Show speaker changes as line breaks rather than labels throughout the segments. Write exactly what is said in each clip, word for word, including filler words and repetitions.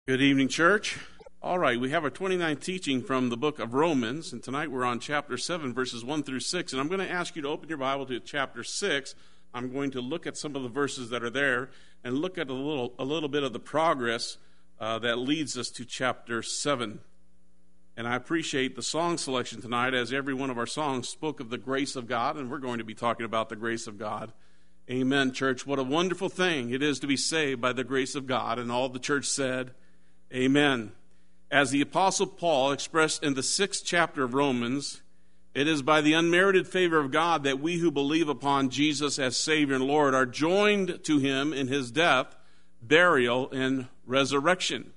Good evening, church. All right, we have our twenty-ninth teaching from the book of Romans, and tonight we're on chapter seven, verses one through six, and I'm going to ask you to open your Bible to chapter six. I'm going to look at some of the verses that are there and look at a little a little bit of the progress uh, that leads us to chapter seven. And I appreciate the song selection tonight, as every one of our songs spoke of the grace of God, and we're going to be talking about the grace of God. Amen, church. What a wonderful thing it is to be saved by the grace of God, and all the church said, amen. As the Apostle Paul expressed in the sixth chapter of Romans, it is by the unmerited favor of God that we who believe upon Jesus as Savior and Lord are joined to him in his death, burial, and resurrection.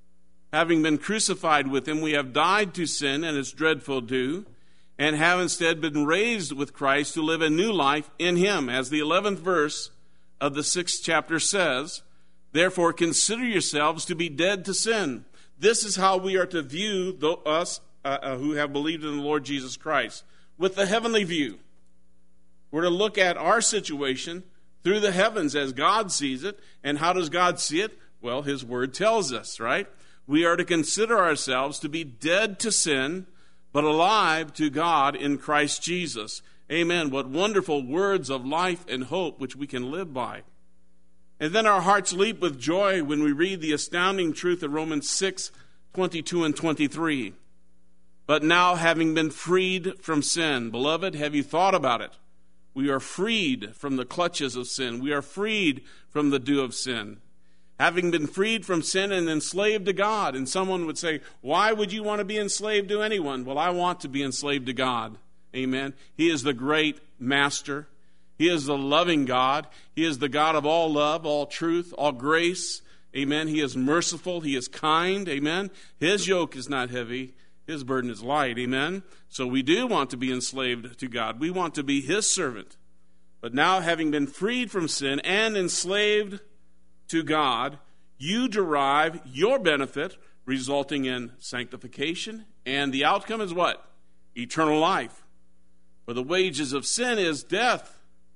Having been crucified with him, we have died to sin and its dreadful due, and have instead been raised with Christ to live a new life in him. As the eleventh verse of the sixth chapter says, therefore, consider yourselves to be dead to sin. This is how we are to view the, us uh, uh, who have believed in the Lord Jesus Christ, with the heavenly view. We're to look at our situation through the heavens as God sees it. And how does God see it? Well, his word tells us, right? We are to consider ourselves to be dead to sin, but alive to God in Christ Jesus. Amen. What wonderful words of life and hope which we can live by. And then our hearts leap with joy when we read the astounding truth of Romans six, twenty-two and twenty-three. But now, having been freed from sin, beloved, have you thought about it? We are freed from the clutches of sin. We are freed from the dew of sin. Having been freed from sin and enslaved to God. And someone would say, why would you want to be enslaved to anyone? Well, I want to be enslaved to God. Amen. He is the great master. He is the loving God. He is the God of all love, all truth, all grace. Amen. He is merciful. He is kind. Amen. His yoke is not heavy. His burden is light. Amen. So we do want to be enslaved to God. We want to be his servant. But now, having been freed from sin and enslaved to God, you derive your benefit, resulting in sanctification. And the outcome is what? Eternal life. For the wages of sin is death.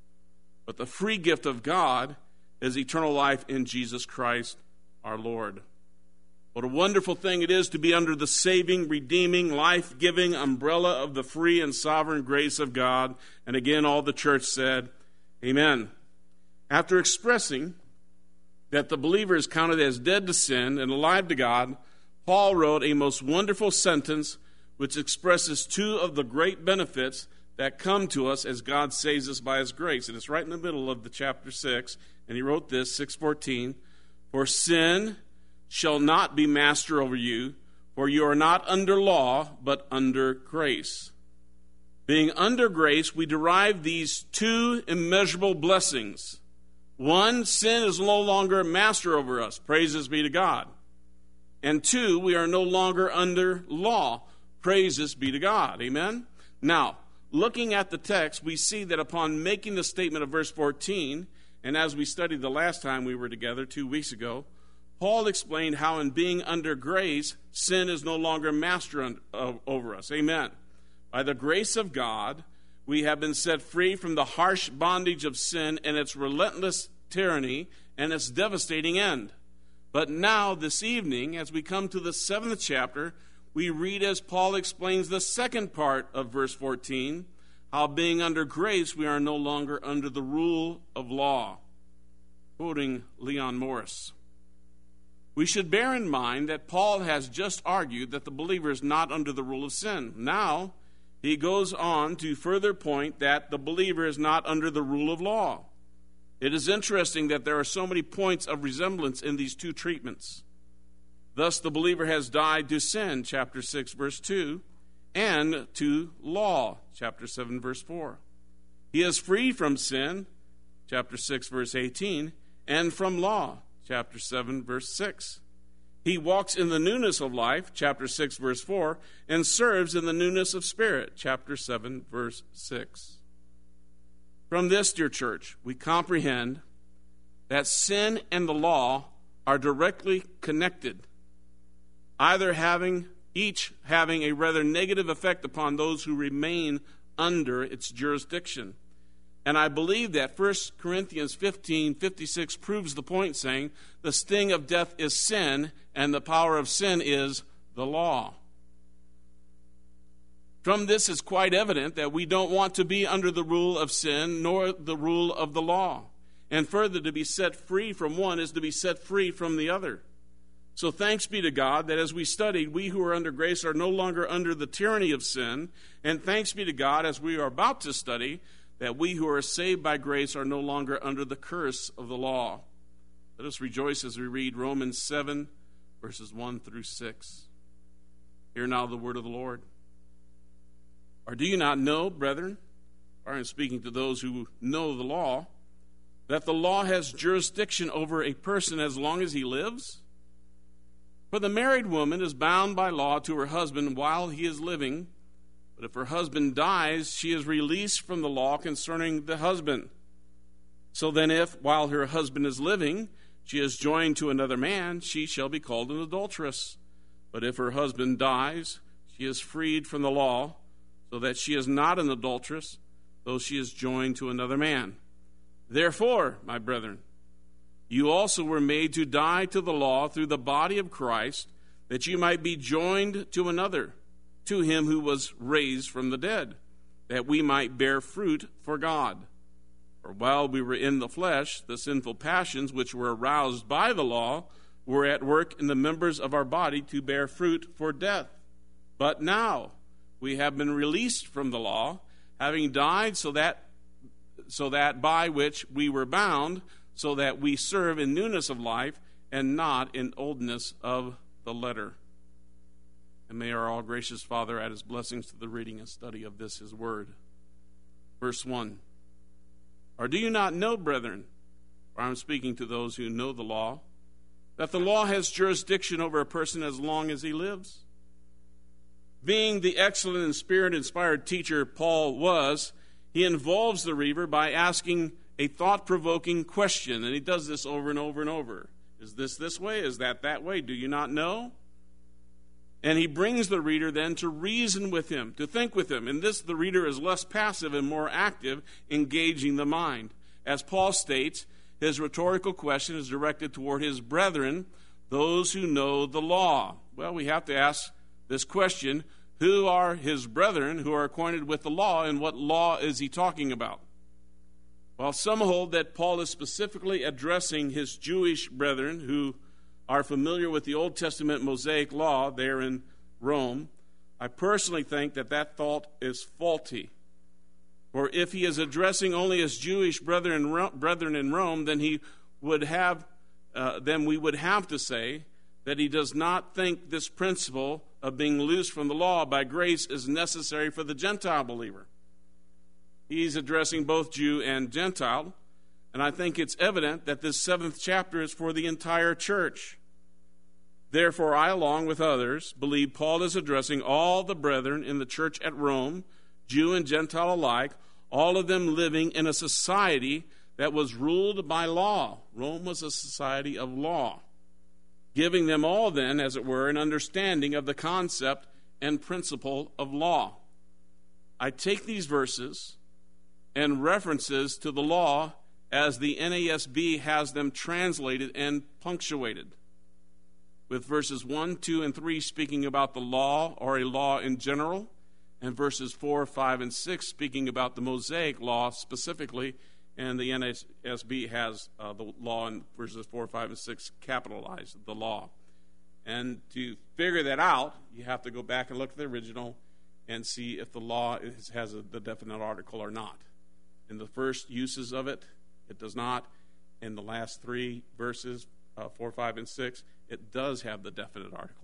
But the free gift of God is eternal life in Jesus Christ our Lord. What a wonderful thing it is to be under the saving, redeeming, life-giving umbrella of the free and sovereign grace of God. And again, all the church said, amen. After expressing that the believer is counted as dead to sin and alive to God, Paul wrote a most wonderful sentence which expresses two of the great benefits that come to us as God saves us by his grace. And it's right in the middle of the chapter six. And he wrote this, six fourteen, for sin shall not be master over you, for you are not under law, but under grace. Being under grace, we derive these two immeasurable blessings. One, sin is no longer master over us. Praises be to God. And two, we are no longer under law. Praises be to God. Amen? Now, looking at the text, we see that upon making the statement of verse fourteen, and as we studied the last time we were together two weeks ago, Paul explained how in being under grace, sin is no longer master un- uh, over us. Amen. By the grace of God, we have been set free from the harsh bondage of sin and its relentless tyranny and its devastating end. But now, this evening, as we come to the seventh chapter, we read as Paul explains the second part of verse fourteen, how being under grace, we are no longer under the rule of law. Quoting Leon Morris. We should bear in mind that Paul has just argued that the believer is not under the rule of sin. Now, he goes on to further point that the believer is not under the rule of law. It is interesting that there are so many points of resemblance in these two treatments. Thus, the believer has died to sin, chapter six, verse two, and to law, chapter seven, verse four. He is free from sin, chapter six, verse eighteen, and from law, chapter seven, verse six. He walks in the newness of life, chapter six, verse four, and serves in the newness of spirit, chapter seven, verse six. From this, dear church, we comprehend that sin and the law are directly connected, either having each having a rather negative effect upon those who remain under its jurisdiction. And I believe that First Corinthians fifteen fifty-six proves the point, saying, the sting of death is sin, and the power of sin is the law. From this is quite evident that we don't want to be under the rule of sin, nor the rule of the law. And further, to be set free from one is to be set free from the other. So thanks be to God that as we studied, we who are under grace are no longer under the tyranny of sin. And thanks be to God, as we are about to study, that we who are saved by grace are no longer under the curse of the law. Let us rejoice as we read Romans seven, verses one through six. Hear now the word of the Lord. Or do you not know, brethren, or I'm speaking to those who know the law, that the law has jurisdiction over a person as long as he lives? For the married woman is bound by law to her husband while he is living, but if her husband dies, she is released from the law concerning the husband. So then if, while her husband is living, she is joined to another man, she shall be called an adulteress. But if her husband dies, she is freed from the law, so that she is not an adulteress, though she is joined to another man. Therefore, my brethren, you also were made to die to the law through the body of Christ, that you might be joined to another, to him who was raised from the dead, that we might bear fruit for God. For while we were in the flesh, the sinful passions which were aroused by the law were at work in the members of our body to bear fruit for death. But now we have been released from the law, having died so that so that by which we were bound, so that we serve in newness of life and not in oldness of the letter. And may our all gracious Father add his blessings to the reading and study of this his word. Verse one. Or do you not know, brethren, for I'm speaking to those who know the law, that the law has jurisdiction over a person as long as he lives? Being the excellent and Spirit-inspired teacher Paul was, he involves the reader by asking a thought-provoking question, and he does this over and over and over. Is this this way? Is that that way? Do you not know? And he brings the reader then to reason with him, to think with him. In this, the reader is less passive and more active, engaging the mind. As Paul states, his rhetorical question is directed toward his brethren, those who know the law. Well, we have to ask this question: who are his brethren who are acquainted with the law, and what law is he talking about? While some hold that Paul is specifically addressing his Jewish brethren who are familiar with the Old Testament Mosaic law there in Rome, I personally think that that thought is faulty. For if he is addressing only his Jewish brethren in Rome, then he would have, uh, then we would have to say that he does not think this principle of being loosed from the law by grace is necessary for the Gentile believer. He's addressing both Jew and Gentile, and I think it's evident that this seventh chapter is for the entire church. Therefore, I, along with others, believe Paul is addressing all the brethren in the church at Rome, Jew and Gentile alike, all of them living in a society that was ruled by law. Rome was a society of law, giving them all then, as it were, an understanding of the concept and principle of law. I take these verses and references to the law as the N A S B has them translated and punctuated, with verses one, two, and three speaking about the law or a law in general, and verses four, five, and six speaking about the Mosaic law specifically, and the N A S B has uh, the law in verses four, five, and six capitalized, the law. And to figure that out, you have to go back and look at the original and see if the law is, has a, the definite article or not. In the first uses of it, it does not. In the last three verses, uh, four, five, and six, it does have the definite article.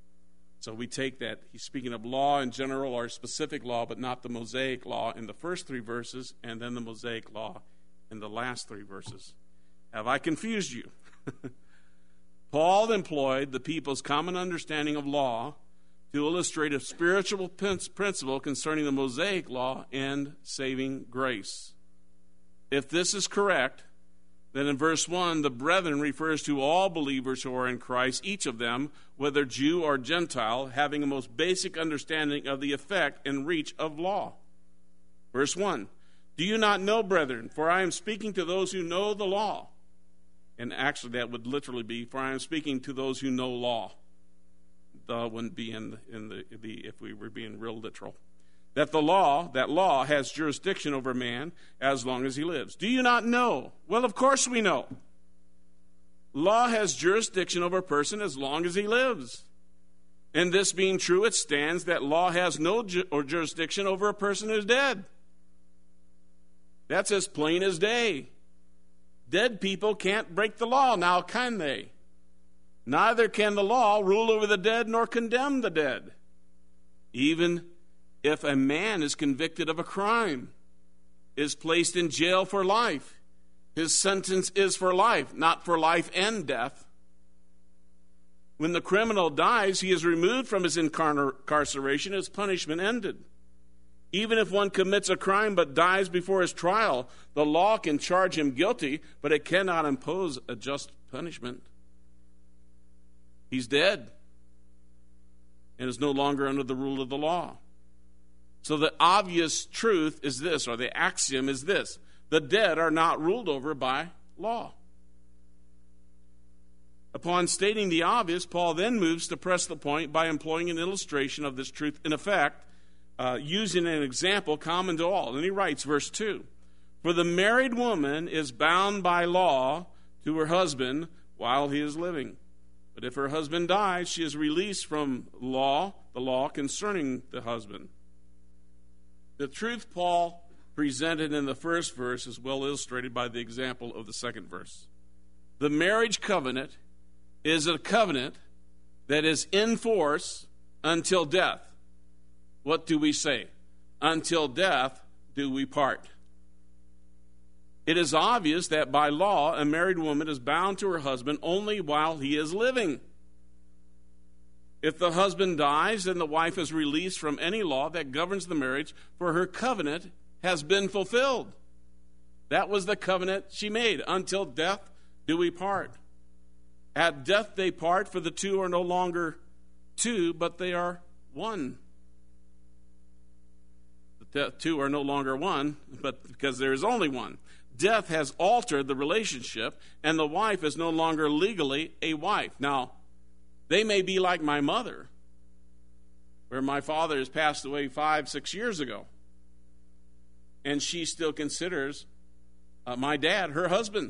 So we take that he's speaking of law in general or specific law, but not the Mosaic law in the first three verses, and then the Mosaic law in the last three verses. Have I confused you? Paul employed the people's common understanding of law to illustrate a spiritual principle concerning the Mosaic law and saving grace. If this is correct, then in verse one, the brethren refers to all believers who are in Christ, each of them, whether Jew or Gentile, having a most basic understanding of the effect and reach of law. Verse one, Do you not know, brethren? For I am speaking to those who know the law. And actually that would literally be, for I am speaking to those who know law. The wouldn't be in the, in the, the if we were being real literal. That the law, that law has jurisdiction over man as long as he lives. Do you not know? Well, of course we know. Law has jurisdiction over a person as long as he lives. And this being true, it stands that law has no ju- or jurisdiction over a person who's dead. That's as plain as day. Dead people can't break the law, now can they? Neither can the law rule over the dead nor condemn the dead. Even if a man is convicted of a crime, is placed in jail for life, his sentence is for life, not for life and death. When the criminal dies, he is removed from his incarceration, his punishment ended. Even if one commits a crime but dies before his trial, the law can charge him guilty, but it cannot impose a just punishment. He's dead and is no longer under the rule of the law. So the obvious truth is this, or the axiom is this: the dead are not ruled over by law. Upon stating the obvious, Paul then moves to press the point by employing an illustration of this truth in effect, uh, using an example common to all. And he writes, verse two, for the married woman is bound by law to her husband while he is living. But if her husband dies, she is released from law, the law concerning the husband. The truth Paul presented in the first verse is well illustrated by the example of the second verse. The marriage covenant is a covenant that is in force until death. What do we say? Until death do we part. It is obvious that by law, a married woman is bound to her husband only while he is living. If the husband dies, then the wife is released from any law that governs the marriage, for her covenant has been fulfilled. That was the covenant she made. Until death do we part. At death they part, for the two are no longer two, but they are one. The two are no longer one, but because there is only one. Death has altered the relationship, and the wife is no longer legally a wife. Now, they may be like my mother, where my father has passed away five, six years ago, and she still considers uh, my dad her husband.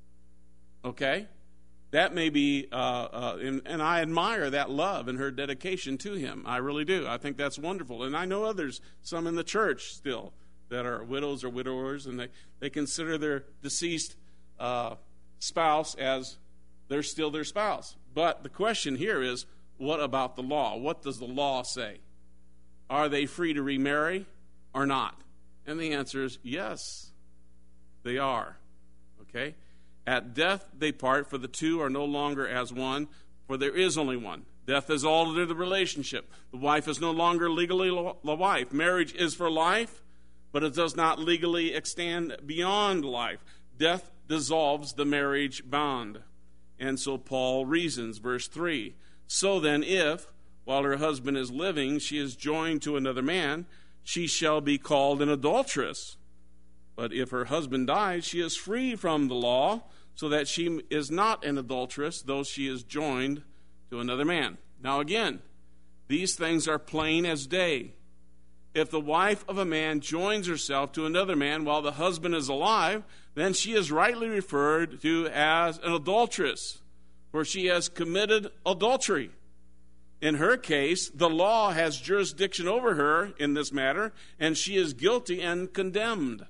Okay? That may be, uh, uh, and, and I admire that love and her dedication to him. I really do. I think that's wonderful. And I know others, some in the church still, that are widows or widowers, and they, they consider their deceased uh, spouse as they're still their spouse. But the question here is, what about the law? What does the law say? Are they free to remarry or not? And the answer is yes, they are. Okay? At death they part, for the two are no longer as one, for there is only one. Death has altered the relationship. The wife is no longer legally the wife. Marriage is for life, but it does not legally extend beyond life. Death dissolves the marriage bond. And so Paul reasons, verse three, so then if, while her husband is living, she is joined to another man, she shall be called an adulteress. But if her husband dies, she is free from the law, so that she is not an adulteress, though she is joined to another man. Now again, these things are plain as day. If the wife of a man joins herself to another man while the husband is alive, then she is rightly referred to as an adulteress, for she has committed adultery. In her case, the law has jurisdiction over her in this matter, and she is guilty and condemned.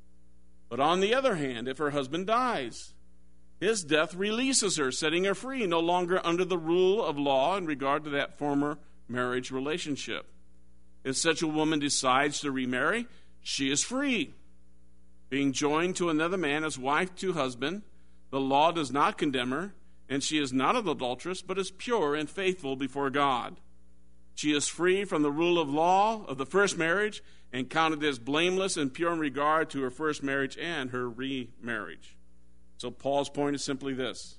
But on the other hand, if her husband dies, his death releases her, setting her free, no longer under the rule of law in regard to that former marriage relationship. If such a woman decides to remarry, she is free. Being joined to another man as wife to husband, the law does not condemn her, and she is not an adulteress, but is pure and faithful before God. She is free from the rule of law of the first marriage and counted as blameless and pure in regard to her first marriage and her remarriage. So Paul's point is simply this: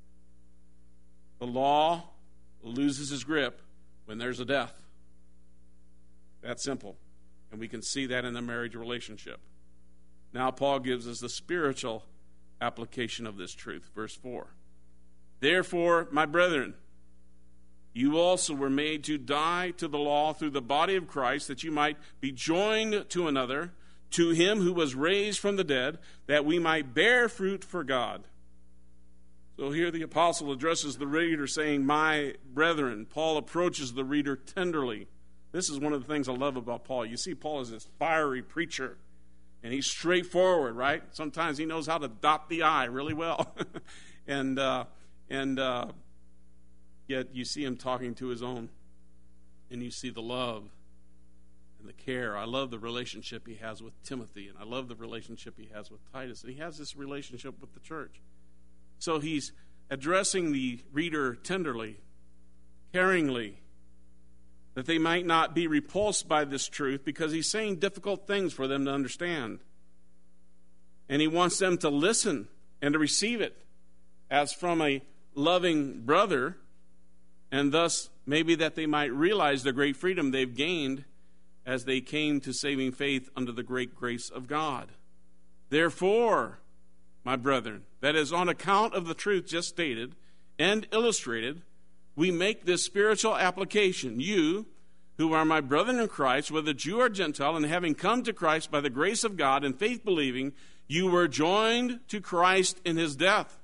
the law loses its grip when there's a death. That's simple. And we can see that in the marriage relationship. Now Paul gives us the spiritual application of this truth. Verse four. Therefore, my brethren, you also were made to die to the law through the body of Christ, that you might be joined to another, to him who was raised from the dead, that we might bear fruit for God. So here the apostle addresses the reader saying, my brethren. Paul approaches the reader tenderly. This is one of the things I love about Paul. You see, Paul is this fiery preacher, and he's straightforward, right? Sometimes he knows how to dot the I really well. and uh, and uh, yet you see him talking to his own, and you see the love and the care. I love the relationship he has with Timothy, and I love the relationship he has with Titus, and he has this relationship with the church. So he's addressing the reader tenderly, caringly, that they might not be repulsed by this truth, because he's saying difficult things for them to understand. And he wants them to listen and to receive it as from a loving brother, and thus maybe that they might realize the great freedom they've gained as they came to saving faith under the great grace of God. Therefore, my brethren, that is, on account of the truth just stated and illustrated, we make this spiritual application. You, who are my brethren in Christ, whether Jew or Gentile, and having come to Christ by the grace of God and faith believing, you were joined to Christ in his death.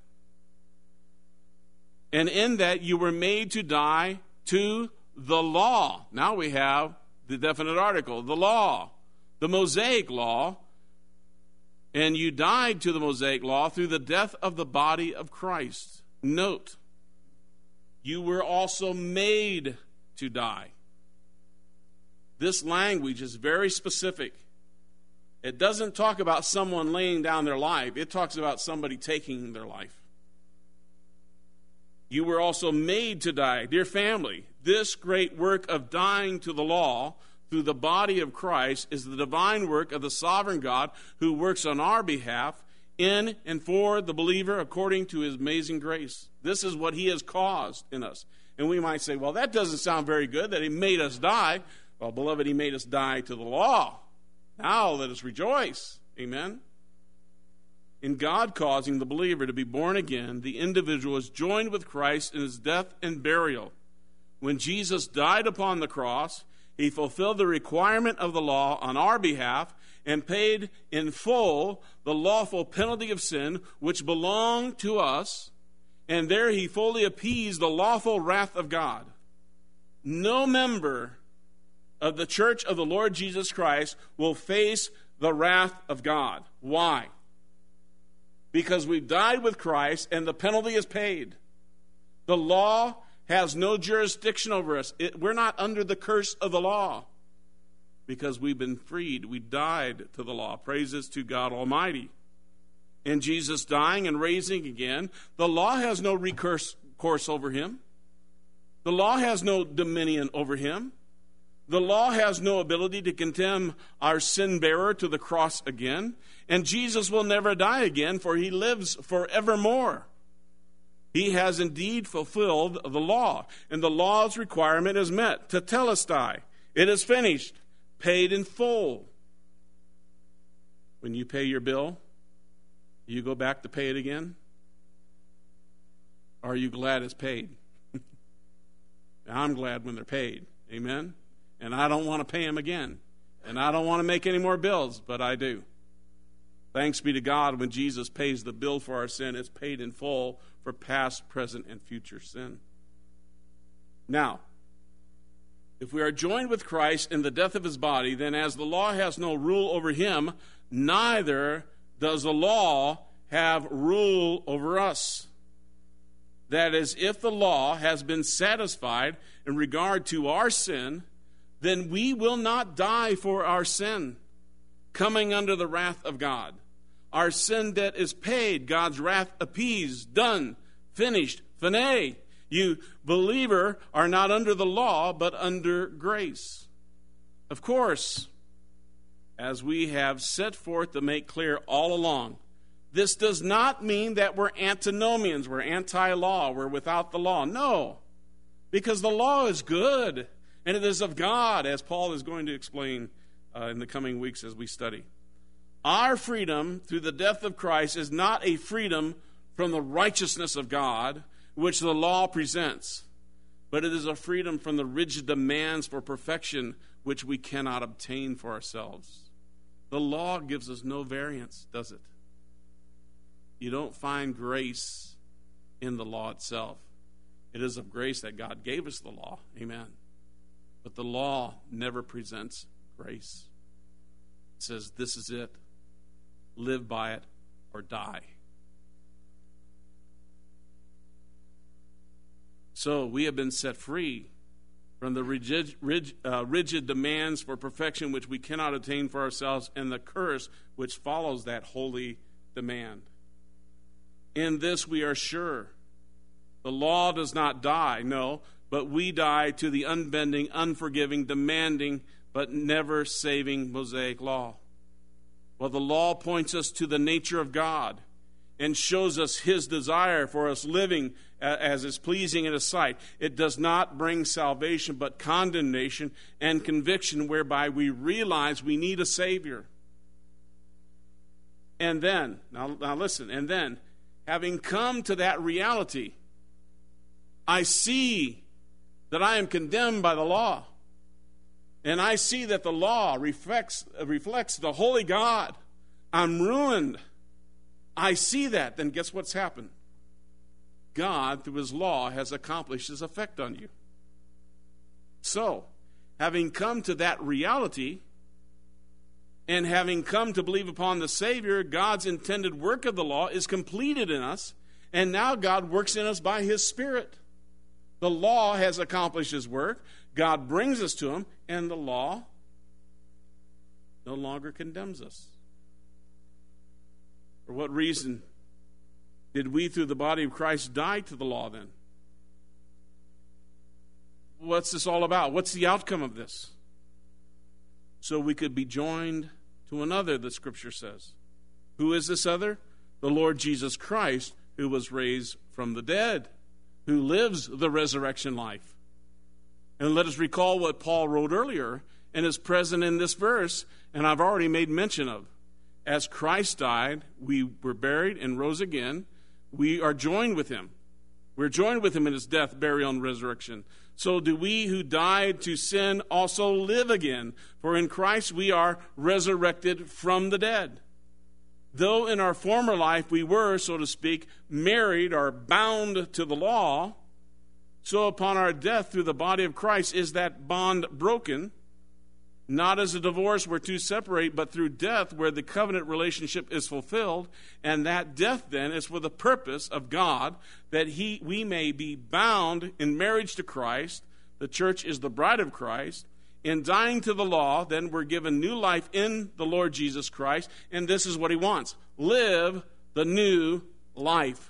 And in that you were made to die to the law. Now we have the definite article, the law, the Mosaic law. And you died to the Mosaic law through the death of the body of Christ. Note, you were also made to die. This language is very specific. It doesn't talk about someone laying down their life. It talks about somebody taking their life. You were also made to die. Dear family, this great work of dying to the law through the body of Christ is the divine work of the sovereign God who works on our behalf in and for the believer according to his amazing grace. This is what he has caused in us. And we might say, well, that doesn't sound very good, that he made us die. Well, beloved, he made us die to the law. Now let us rejoice. Amen. In God causing the believer to be born again, the individual is joined with Christ in his death and burial. When Jesus died upon the cross, he fulfilled the requirement of the law on our behalf and paid in full the lawful penalty of sin which belonged to us, and there he fully appeased the lawful wrath of God. No member of the church of the Lord Jesus Christ will face the wrath of God. Why? Because we've died with Christ and the penalty is paid. The law has no jurisdiction over us. It, we're not under the curse of the law because we've been freed. We died to the law. Praises to God Almighty. In Jesus dying and raising again, the law has no recourse course over him. The law has no dominion over him. The law has no ability to condemn our sin bearer to the cross again. And Jesus will never die again, for he lives forevermore. He has indeed fulfilled the law, and the law's requirement is met. Tetelestai, it is finished, paid in full. When you pay your bill, you go back to pay it again? Or are you glad it's paid? I'm glad when they're paid. Amen? And I don't want to pay them again. And I don't want to make any more bills, but I do. Thanks be to God, when Jesus pays the bill for our sin, it's paid in full for past, present, and future sin. Now, if we are joined with Christ in the death of his body, then as the law has no rule over him, neither does the law have rule over us. That is, if the law has been satisfied in regard to our sin, then we will not die for our sin, coming under the wrath of God. Our sin debt is paid, God's wrath appeased, done, finished, finale. You, believer, are not under the law, but under grace. Of course, as we have set forth to make clear all along, this does not mean that we're antinomians, we're anti-law, we're without the law. No, because the law is good, and it is of God, as Paul is going to explain uh, in the coming weeks as we study. Our freedom through the death of Christ is not a freedom from the righteousness of God, which the law presents, but it is a freedom from the rigid demands for perfection, which we cannot obtain for ourselves. The law gives us no variance, does it? You don't find grace in the law itself. It is of grace that God gave us the law. Amen. But the law never presents grace. It says, this is it. Live by it or die. So we have been set free from the rigid, rigid, uh, rigid demands for perfection which we cannot attain for ourselves, and the curse which follows that holy demand. In this we are sure. The law does not die, no, but we die to the unbending, unforgiving, demanding, but never saving Mosaic law. Well, the law points us to the nature of God and shows us his desire for us living as is pleasing in his sight. It does not bring salvation, but condemnation and conviction, whereby we realize we need a Savior. And then, now, now listen, and then, having come to that reality, I see that I am condemned by the law. And I see that the law reflects, reflects the holy God. I'm ruined. I see that. Then guess what's happened? God, through his law, has accomplished his effect on you. So, having come to that reality, and having come to believe upon the Savior, God's intended work of the law is completed in us, and now God works in us by his Spirit. The law has accomplished his work. God brings us to him, and the law no longer condemns us. For what reason did we, through the body of Christ, die to the law then? What's this all about? What's the outcome of this? So we could be joined to another, the Scripture says. Who is this other? The Lord Jesus Christ, who was raised from the dead, who lives the resurrection life. And let us recall what Paul wrote earlier and is present in this verse, and I've already made mention of. As Christ died, we were buried and rose again. We are joined with him. We're joined with him in his death, burial, and resurrection. So do we who died to sin also live again. For in Christ we are resurrected from the dead. Though in our former life we were, so to speak, married or bound to the law, so upon our death through the body of Christ is that bond broken, not as a divorce where two separate, but through death where the covenant relationship is fulfilled. And that death then is for the purpose of God, that he we may be bound in marriage to Christ. The church is the bride of Christ. In dying to the law, then we're given new life in the Lord Jesus Christ. And this is what he wants. Live the new life.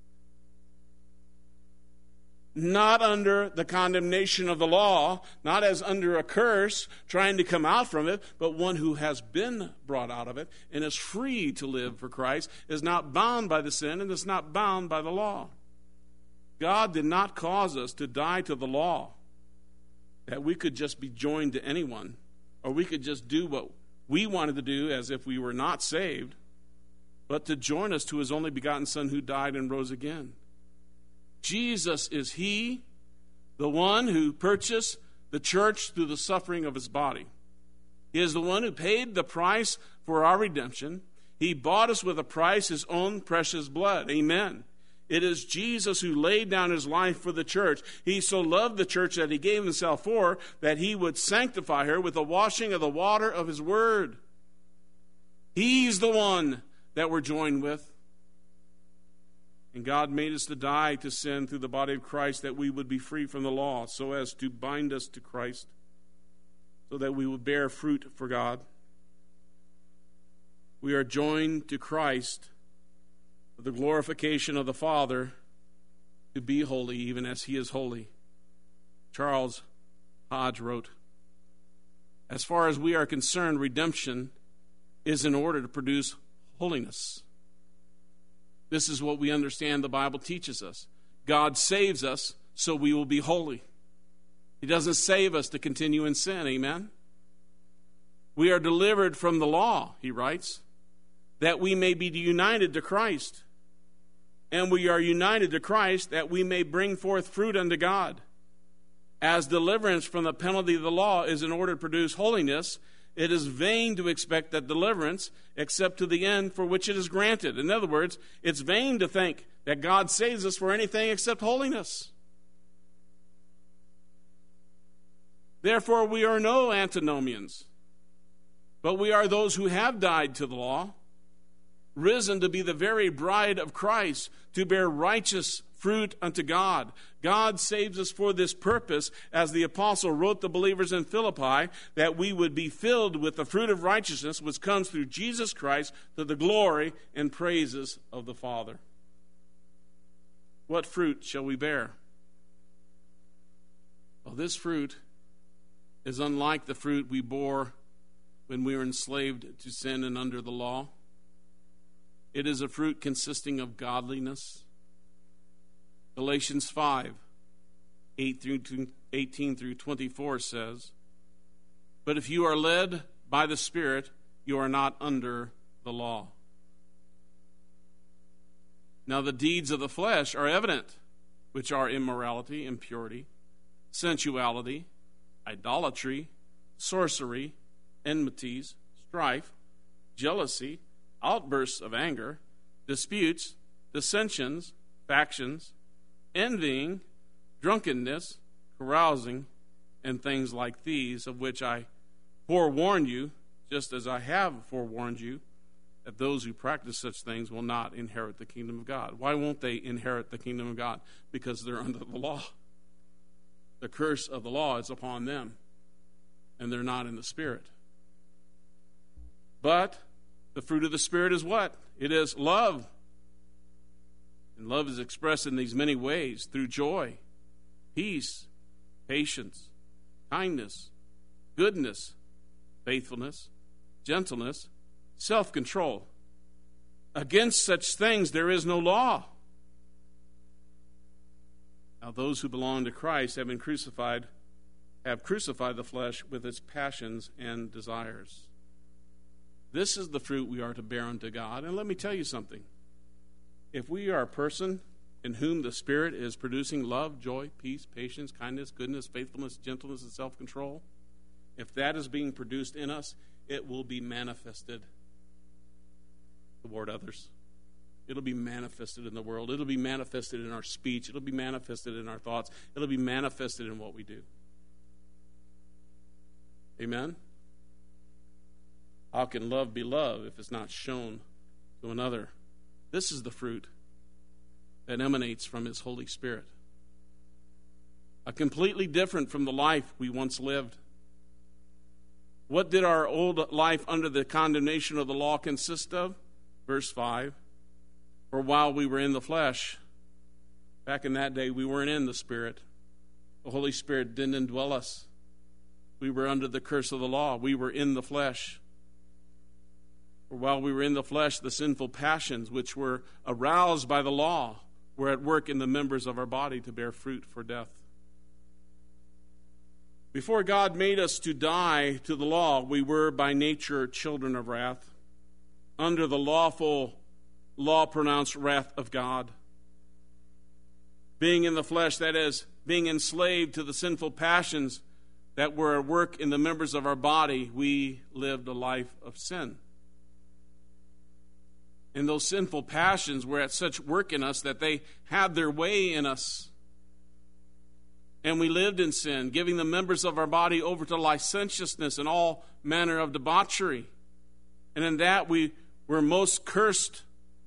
Not under the condemnation of the law, not as under a curse, trying to come out from it, but one who has been brought out of it and is free to live for Christ, is not bound by the sin and is not bound by the law. God did not cause us to die to the law, that we could just be joined to anyone, or we could just do what we wanted to do as if we were not saved, but to join us to his only begotten Son who died and rose again. Jesus is he, the one who purchased the church through the suffering of his body. He is the one who paid the price for our redemption. He bought us with a price, his own precious blood. Amen. It is Jesus who laid down his life for the church. He so loved the church that he gave himself for, that he would sanctify her with the washing of the water of his word. He's the one that we're joined with. And God made us to die to sin through the body of Christ, that we would be free from the law, so as to bind us to Christ, so that we would bear fruit for God. We are joined to Christ for the glorification of the Father, to be holy even as he is holy. Charles Hodge wrote, as far as we are concerned, redemption is in order to produce holiness. This is what we understand the Bible teaches us. God saves us so we will be holy. He doesn't save us to continue in sin, amen? We are delivered from the law, he writes, that we may be united to Christ. And we are united to Christ that we may bring forth fruit unto God. As deliverance from the penalty of the law is in order to produce holiness, it is vain to expect that deliverance except to the end for which it is granted. In other words, it's vain to think that God saves us for anything except holiness. Therefore, we are no antinomians, but we are those who have died to the law, risen to be the very bride of Christ, to bear righteous fruit unto God. God saves us for this purpose, as the apostle wrote the believers in Philippi, that we would be filled with the fruit of righteousness which comes through Jesus Christ to the glory and praises of the Father. What fruit shall we bear? Well, this fruit is unlike the fruit we bore when we were enslaved to sin and under the law. It is a fruit consisting of godliness. Galatians five, eight through eighteen through twenty-four says, "But if you are led by the Spirit, you are not under the law. Now the deeds of the flesh are evident, which are immorality, impurity, sensuality, idolatry, sorcery, enmities, strife, jealousy, outbursts of anger, disputes, dissensions, factions, envying, drunkenness, carousing, and things like these, of which I forewarn you, just as I have forewarned you, that those who practice such things will not inherit the kingdom of God." Why won't they inherit the kingdom of God? Because they're under the law. The curse of the law is upon them, and they're not in the Spirit. But the fruit of the Spirit is what? It is love. And love is expressed in these many ways: through joy, peace, patience, kindness, goodness, faithfulness, gentleness, self-control. Against such things there is no law. Now those who belong to Christ have been crucified, have crucified the flesh with its passions and desires. This is the fruit we are to bear unto God. And let me tell you something. If we are a person in whom the Spirit is producing love, joy, peace, patience, kindness, goodness, faithfulness, gentleness, and self-control, if that is being produced in us, it will be manifested toward others. It'll be manifested in the world. It'll be manifested in our speech. It'll be manifested in our thoughts. It'll be manifested in what we do. Amen? How can love be love if it's not shown to another? This is the fruit that emanates from His Holy Spirit. A completely different from the life we once lived. What did our old life under the condemnation of the law consist of? Verse five, "For while we were in the flesh," back in that day we weren't in the Spirit. The Holy Spirit didn't indwell us. We were under the curse of the law. We were in the flesh. For while we were in the flesh, the sinful passions which were aroused by the law were at work in the members of our body to bear fruit for death. Before God made us to die to the law, we were by nature children of wrath, under the lawful, law-pronounced wrath of God. Being in the flesh, that is, being enslaved to the sinful passions that were at work in the members of our body, we lived a life of sin. And those sinful passions were at such work in us that they had their way in us. And we lived in sin, giving the members of our body over to licentiousness and all manner of debauchery. And in that we were most cursed.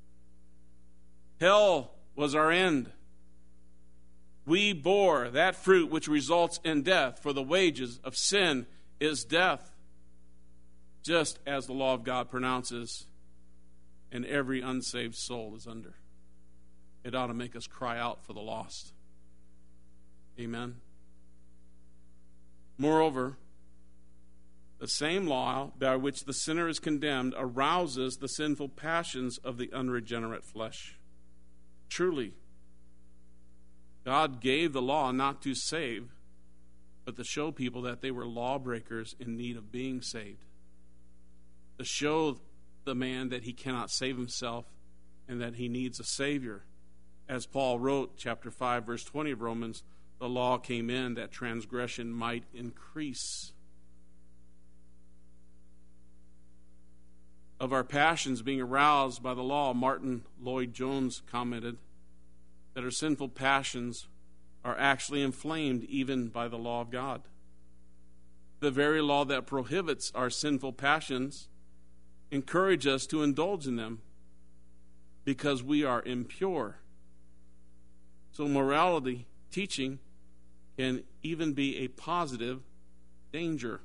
Hell was our end. We bore that fruit which results in death, for the wages of sin is death, just as the law of God pronounces, and every unsaved soul is under. It ought to make us cry out for the lost. Amen. Moreover, the same law by which the sinner is condemned arouses the sinful passions of the unregenerate flesh. Truly, God gave the law not to save, but to show people that they were lawbreakers in need of being saved. To show the man that he cannot save himself and that he needs a Savior. As Paul wrote, chapter five, verse twenty of Romans, the law came in that transgression might increase. Of our passions being aroused by the law, Martin Lloyd-Jones commented that our sinful passions are actually inflamed even by the law of God. The very law that prohibits our sinful passions encourage us to indulge in them because we are impure. So morality teaching can even be a positive danger.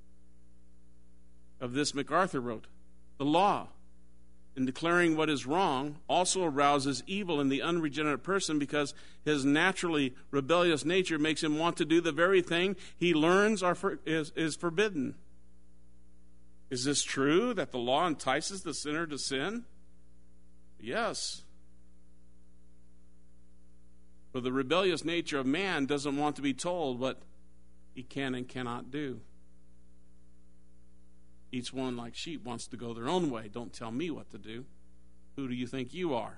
Of this, MacArthur wrote, the law, in declaring what is wrong, also arouses evil in the unregenerate person because his naturally rebellious nature makes him want to do the very thing he learns are for, is, is forbidden. Is this true, that the law entices the sinner to sin? Yes. For the rebellious nature of man doesn't want to be told what he can and cannot do. Each one, like sheep, wants to go their own way. Don't tell me what to do. Who do you think you are?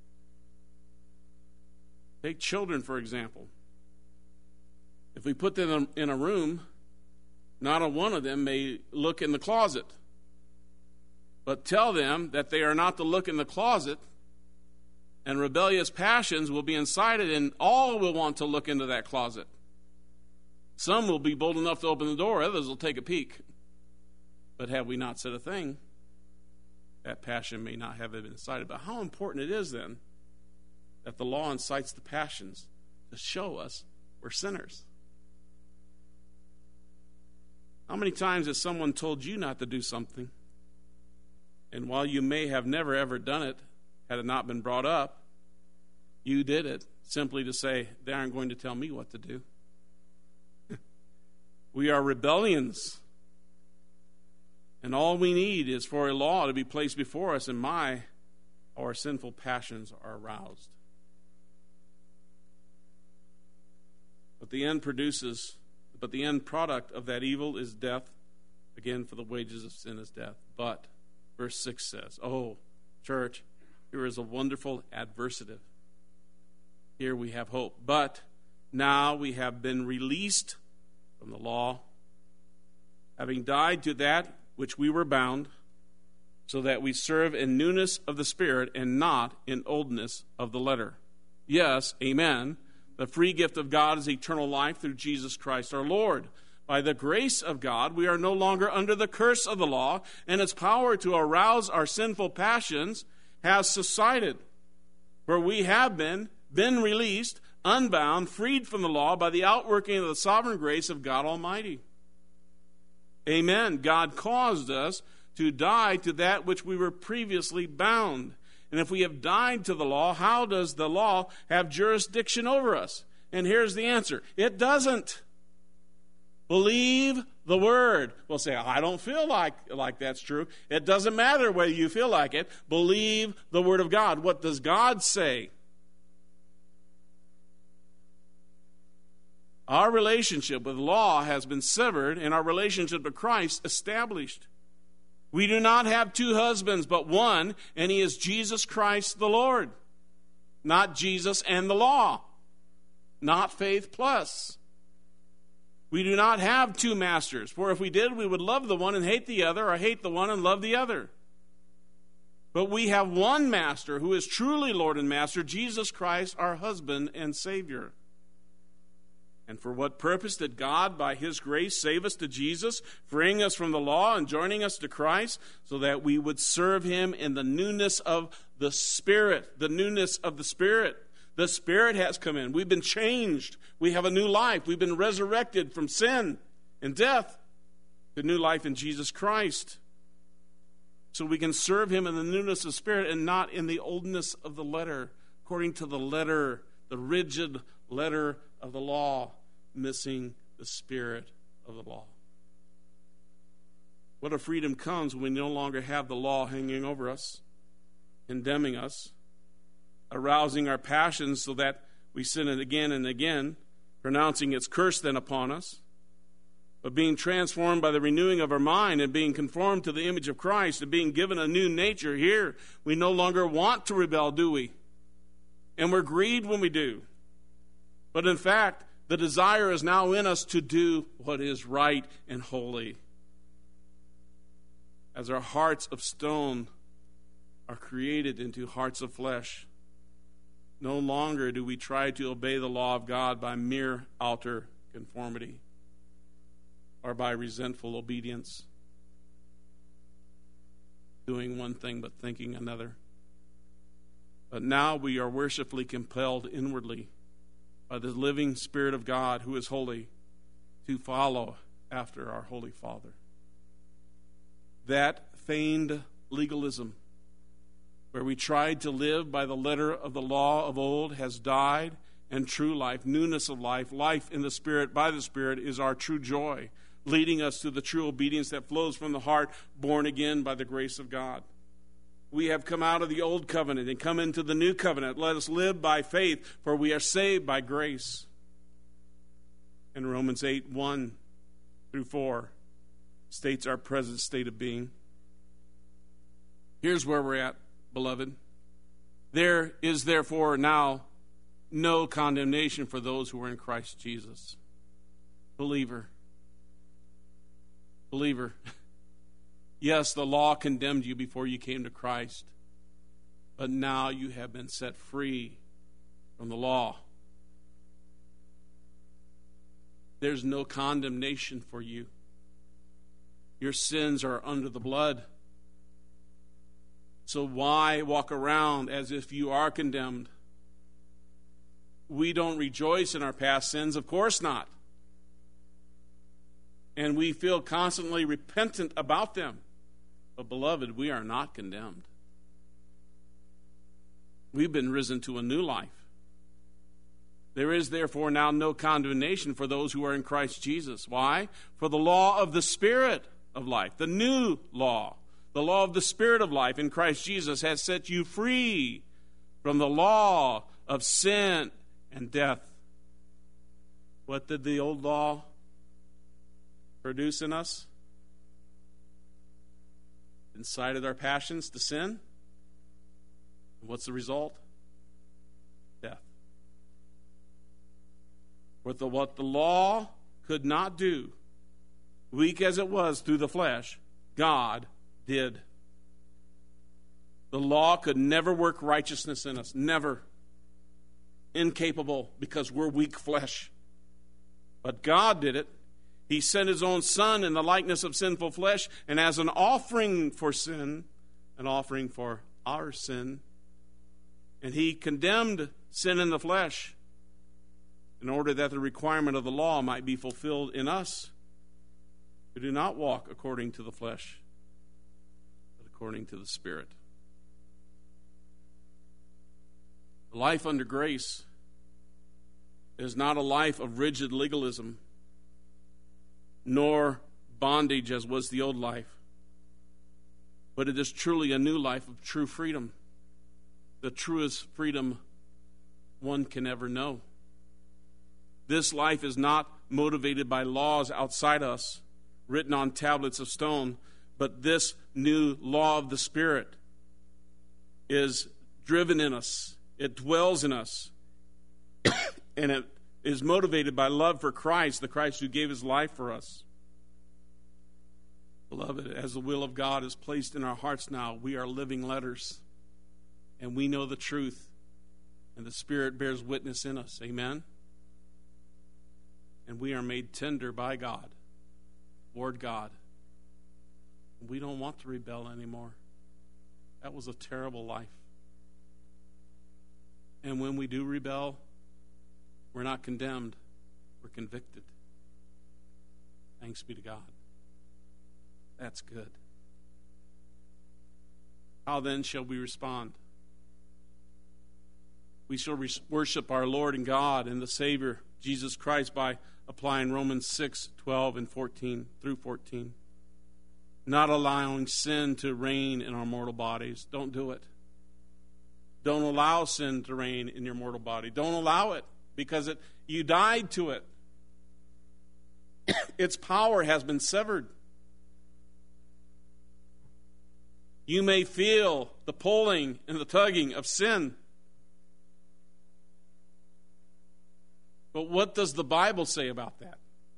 Take children, for example. If we put them in a room, not a one of them may look in the closet. But tell them that they are not to look in the closet, and rebellious passions will be incited, and all will want to look into that closet. Some will be bold enough to open the door, others will take a peek. But have we not said a thing, that passion may not have been incited. But how important it is then that the law incites the passions to show us we're sinners. How many times has someone told you not to do something, and while you may have never ever done it, had it not been brought up, you did it simply to say, they aren't going to tell me what to do. We are rebellions. And all we need is for a law to be placed before us, and my, our sinful passions are aroused. But the end produces, but the end product of that evil is death. Again, for the wages of sin is death. But, verse six says, oh, church, here is a wonderful adversative. Here we have hope. But now we have been released from the law, having died to that which we were bound, so that we serve in newness of the Spirit and not in oldness of the letter. Yes, amen. The free gift of God is eternal life through Jesus Christ our Lord. By the grace of God, we are no longer under the curse of the law, and its power to arouse our sinful passions has subsided. For we have been, been released, unbound, freed from the law by the outworking of the sovereign grace of God Almighty. Amen. God caused us to die to that which we were previously bound. And if we have died to the law, how does the law have jurisdiction over us? And here's the answer. It doesn't. Believe the word. We'll say, I don't feel like, like that's true. It doesn't matter whether you feel like it. Believe the word of God. What does God say? Our relationship with law has been severed and our relationship to Christ established. We do not have two husbands, but one, and he is Jesus Christ the Lord. Not Jesus and the law. Not faith plus. We do not have two masters, for if we did, we would love the one and hate the other, or hate the one and love the other. But we have one master who is truly Lord and Master, Jesus Christ, our husband and Savior. And for what purpose did God, by his grace, save us to Jesus, freeing us from the law and joining us to Christ, so that we would serve him in the newness of the Spirit, the newness of the Spirit. The Spirit has come in. We've been changed. We have a new life. We've been resurrected from sin and death to new life in Jesus Christ. So we can serve him in the newness of Spirit and not in the oldness of the letter, according to the letter, the rigid letter of the law, missing the spirit of the law. What a freedom comes when we no longer have the law hanging over us, condemning us, arousing our passions so that we sin it again and again, pronouncing its curse then upon us. but being transformed by the renewing of our mind and being conformed to the image of Christ and being given a new nature. Here, we no longer want to rebel, do we? And we're grieved when we do. But in fact, the desire is now in us to do what is right and holy. As our hearts of stone are created into hearts of flesh, no longer do we try to obey the law of God by mere outer conformity or by resentful obedience, doing one thing but thinking another. But now we are worshipfully compelled inwardly by the living Spirit of God, who is holy, to follow after our Holy Father. That feigned legalism, where we tried to live by the letter of the law of old, has died, and true life, newness of life, life in the Spirit, by the Spirit, is our true joy, leading us to the true obedience that flows from the heart, born again by the grace of God. We have come out of the old covenant and come into the new covenant. Let us live by faith, for we are saved by grace. And Romans eight, one through four states our present state of being. Here's where we're at, beloved. There is therefore now no condemnation for those who are in Christ Jesus. Believer. Believer. Yes, the law condemned you before you came to Christ, but now you have been set free from the law. There's no condemnation for you. Your sins are under the blood. So why walk around as if you are condemned? We don't rejoice in our past sins, of course not. And we feel constantly repentant about them. But beloved, we are not condemned. We've been risen to a new life. There is therefore now no condemnation for those who are in Christ Jesus. Why? For the law of the Spirit of life, the new law, the law of the Spirit of life in Christ Jesus has set you free from the law of sin and death. What did the old law produce in us? Incited our passions to sin. And what's the result? Death. What the, what the law could not do, weak as it was through the flesh, God did. The law could never work righteousness in us. Never. Incapable, because we're weak flesh. But God did it. He sent his own Son in the likeness of sinful flesh, and as an offering for sin, an offering for our sin. And he condemned sin in the flesh in order that the requirement of the law might be fulfilled in us who do not walk according to the flesh, but according to the Spirit. Life under grace is not a life of rigid legalism, nor bondage as was the old life, but it is truly a new life of true freedom, the truest freedom one can ever know. This life is not motivated by laws outside us, written on tablets of stone, but this new law of the Spirit is driven in us. It dwells in us, and it is motivated by love for Christ, the Christ who gave his life for us. Beloved, as the will of God is placed in our hearts now, we are living letters, and we know the truth, and the Spirit bears witness in us. Amen? And we are made tender by God, Lord God. We don't want to rebel anymore. That was a terrible life. And when we do rebel, we're not condemned, we're convicted. Thanks be to God. That's good. How then shall we respond? We shall re- worship our Lord and God and the Savior, Jesus Christ, by applying Romans six, twelve, and fourteen through fourteen. Not allowing sin to reign in our mortal bodies. Don't do it. Don't allow sin to reign in your mortal body. Don't allow it, because it you died to it. Its power has been severed. You may feel the pulling and the tugging of sin. But what does the Bible say about that?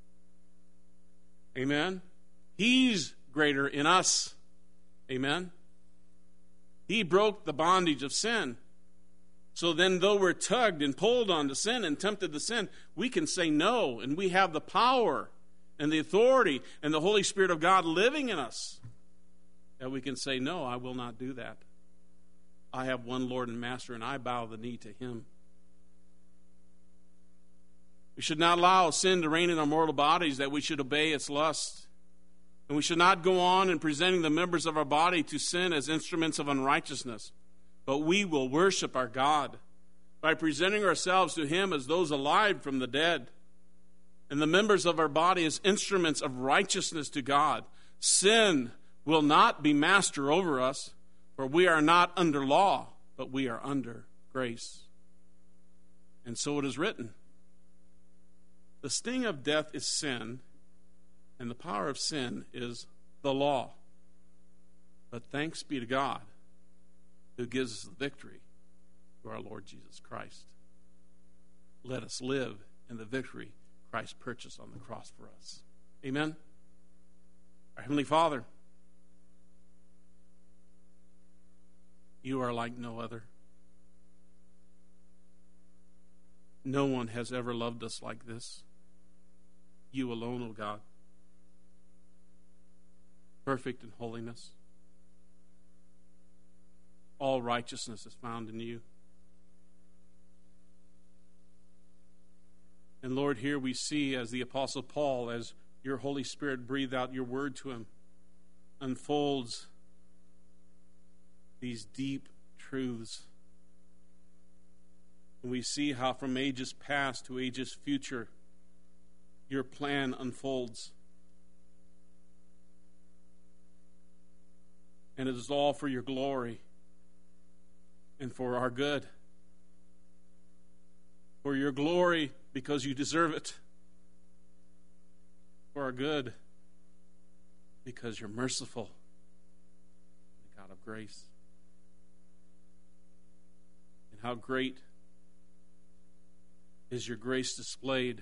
Amen? He's greater in us. Amen? He broke the bondage of sin. So then, though we're tugged and pulled on to sin and tempted to sin, we can say no, and we have the power and the authority and the Holy Spirit of God living in us, that we can say, no, I will not do that. I have one Lord and Master, and I bow the knee to Him. We should not allow sin to reign in our mortal bodies, that we should obey its lusts. And we should not go on in presenting the members of our body to sin as instruments of unrighteousness. But we will worship our God by presenting ourselves to Him as those alive from the dead, and the members of our body as instruments of righteousness to God. Sin will not be master over us, for we are not under law, but we are under grace. And so it is written, the sting of death is sin, and the power of sin is the law. But thanks be to God, who gives us the victory through our Lord Jesus Christ. Let us live in the victory Christ purchased on the cross for us. Amen? Our Heavenly Father, You are like no other. No one has ever loved us like this. You alone, O God, perfect in holiness. All righteousness is found in You. And Lord, here we see, as the Apostle Paul, as Your Holy Spirit breathed out Your word to him, unfolds these deep truths. And we see how from ages past to ages future, Your plan unfolds. And it is all for Your glory and for our good. For Your glory, because You deserve it. For our good, because You're merciful, the God of grace. And how great is Your grace displayed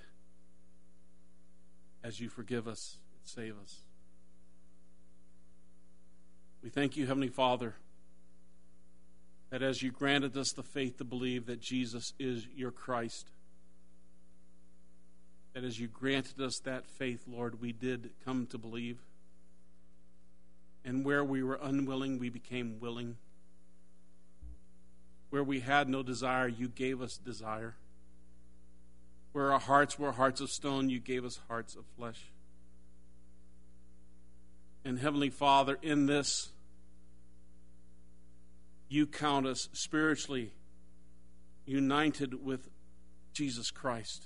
as You forgive us and save us. We thank You, Heavenly Father, that as You granted us the faith to believe that Jesus is Your Christ, that as You granted us that faith, Lord, we did come to believe. And where we were unwilling, we became willing. Where we had no desire, You gave us desire. Where our hearts were hearts of stone, You gave us hearts of flesh. And Heavenly Father, in this, You count us spiritually united with Jesus Christ.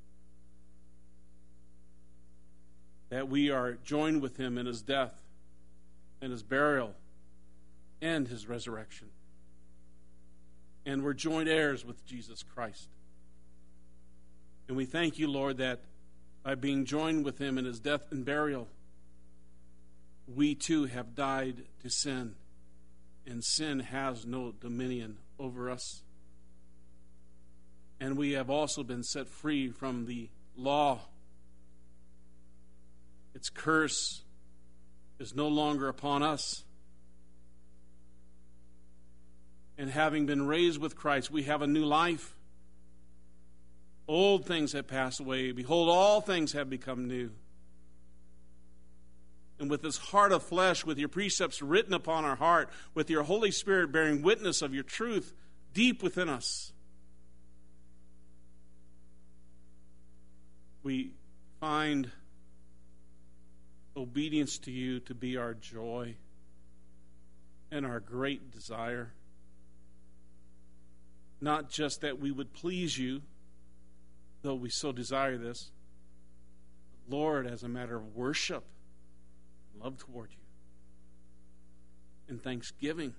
That we are joined with Him in His death, and His burial, and His resurrection. And we're joint heirs with Jesus Christ. And we thank You, Lord, that by being joined with Him in His death and burial, we too have died to sin, and sin has no dominion over us. And we have also been set free from the law. Its curse is no longer upon us. And having been raised with Christ, we have a new life. Old things have passed away. Behold, all things have become new. And with this heart of flesh, with Your precepts written upon our heart, with Your Holy Spirit bearing witness of Your truth deep within us, we find obedience to You to be our joy and our great desire. Not just that we would please You, though we so desire this, but Lord, as a matter of worship, love toward You, and thanksgiving,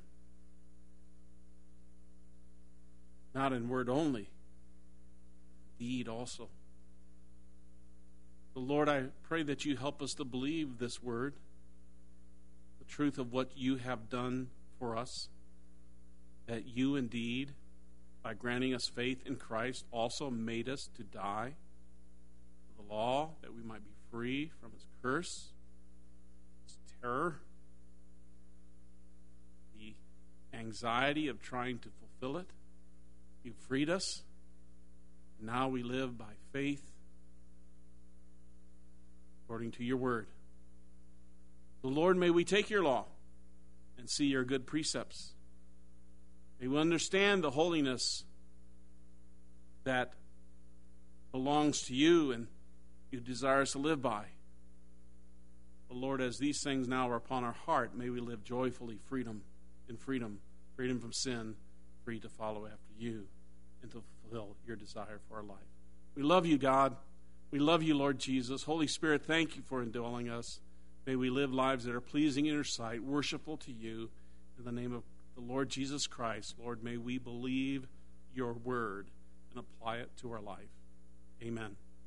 not in word only, deed also. So, Lord, I pray that you help us to believe this word, the truth of what you have done for us, that you indeed, by granting us faith in Christ, also made us to die to the law, that we might be free from its curse, its terror, the anxiety of trying to fulfill it. You freed us. Now we live by faith according to your word. So, Lord, may we take your law and see your good precepts. May we understand the holiness that belongs to you and you desire us to live by. But Lord, as these things now are upon our heart, may we live joyfully, freedom in freedom, freedom from sin, free to follow after you and to fulfill your desire for our life. We love you, God. We love you, Lord Jesus. Holy Spirit, thank you for indwelling us. May we live lives that are pleasing in your sight, worshipful to you. In the name of the Lord Jesus Christ, Lord, may we believe your word and apply it to our life. Amen.